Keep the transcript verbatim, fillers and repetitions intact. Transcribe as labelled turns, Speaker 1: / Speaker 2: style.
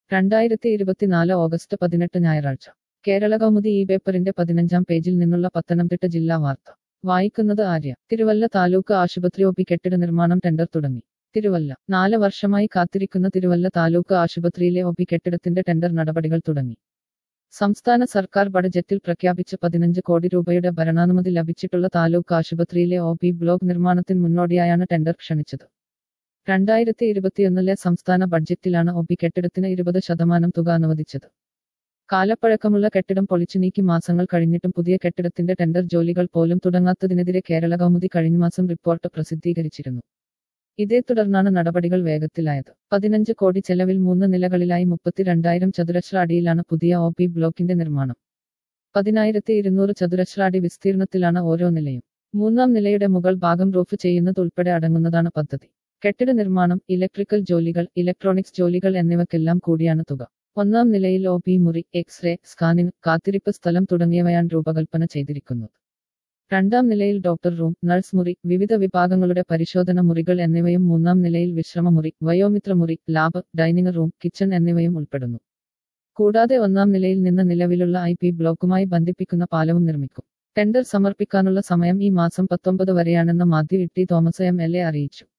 Speaker 1: രണ്ടായിരത്തി ഇരുപത്തിനാല് ഓഗസ്റ്റ് പതിനെട്ട് ഞായറാഴ്ച കേരള കൗമുദി ഈ പേപ്പറിന്റെ പതിനഞ്ചാം പേജിൽ നിന്നുള്ള പത്തനംതിട്ട ജില്ലാ വാർത്ത വായിക്കുന്നത് ആര്യ. തിരുവല്ല താലൂക്ക് ആശുപത്രി ഒ പി കെട്ടിട നിർമ്മാണം ടെൻഡർ തുടങ്ങി. തിരുവല്ല. നാല് വർഷമായി കാത്തിരിക്കുന്ന തിരുവല്ല താലൂക്ക് ആശുപത്രിയിലെ ഒ പി കെട്ടിടത്തിന്റെ ടെൻഡർ നടപടികൾ തുടങ്ങി. സംസ്ഥാന സർക്കാർ ബഡ്ജറ്റിൽ പ്രഖ്യാപിച്ച പതിനഞ്ച് കോടി രൂപയുടെ ഭരണാനുമതി ലഭിച്ചിട്ടുള്ള താലൂക്ക് ആശുപത്രിയിലെ ഒ പി ബ്ലോക്ക് നിർമ്മാണത്തിന് മുന്നോടിയായാണ് ടെൻഡർ ക്ഷണിച്ചത്. രണ്ടായിരത്തി ഇരുപത്തിയൊന്നിലെ സംസ്ഥാന ബഡ്ജറ്റിലാണ് ഒ പി കെട്ടിടത്തിന് ഇരുപത് ശതമാനം തുക അനുവദിച്ചത്. കാലപ്പഴക്കമുള്ള കെട്ടിടം പൊളിച്ചുനീക്കി മാസങ്ങൾ കഴിഞ്ഞിട്ടും പുതിയ കെട്ടിടത്തിന്റെ ടെൻഡർ ജോലികൾ പോലും തുടങ്ങാത്തതിനെതിരെ കേരള കൗമുദി കഴിഞ്ഞ മാസം റിപ്പോർട്ട് പ്രസിദ്ധീകരിച്ചിരുന്നു. ഇതേ തുടർന്നാണ് നടപടികൾ വേഗത്തിലായത്. പതിനഞ്ച് കോടി ചെലവിൽ മൂന്ന് നിലകളിലായി മുപ്പത്തിരണ്ടായിരം ചതുരശ്ര അടിയിലാണ് പുതിയ ഒ പി ബ്ലോക്കിന്റെ നിർമ്മാണം. പതിനായിരത്തി ഇരുന്നൂറ് ചതുരശ്ര അടി വിസ്തീർണത്തിലാണ് ഓരോ നിലയും. മൂന്നാം നിലയുടെ മുകൾ ഭാഗം റൂഫ് ചെയ്യുന്നത് ഉൾപ്പെടെ അടങ്ങുന്നതാണ് പദ്ധതി. കെട്ടിട നിർമ്മാണം, ഇലക്ട്രിക്കൽ ജോലികൾ, ഇലക്ട്രോണിക്സ് ജോലികൾ എന്നിവയ്ക്കെല്ലാം കൂടിയാണ് തുക. ഒന്നാം നിലയിൽ ഒ പി മുറി, എക്സ്റേ, സ്കാനിംഗ്, കാത്തിരിപ്പ് സ്ഥലം തുടങ്ങിയവയാണ് രൂപകൽപ്പന ചെയ്തിരിക്കുന്നത്. രണ്ടാം നിലയിൽ ഡോക്ടർ റൂം, നഴ്സ് മുറി, വിവിധ വിഭാഗങ്ങളുടെ പരിശോധന മുറികൾ എന്നിവയും മൂന്നാം നിലയിൽ വിശ്രമ മുറി, വയോമിത്ര മുറി, ലാബ്, ഡൈനിങ് റൂം, കിച്ചൺ എന്നിവയും ഉൾപ്പെടുന്നു. കൂടാതെ ഒന്നാം നിലയിൽ നിന്ന് നിലവിലുള്ള ഐ പി ബ്ലോക്കുമായി ബന്ധിപ്പിക്കുന്ന പാലവും നിർമ്മിക്കും. ടെൻഡർ സമർപ്പിക്കാനുള്ള സമയം ഈ മാസം പത്തൊമ്പത് വരെയാണെന്ന് Mathew T Thomas M L A അറിയിച്ചു.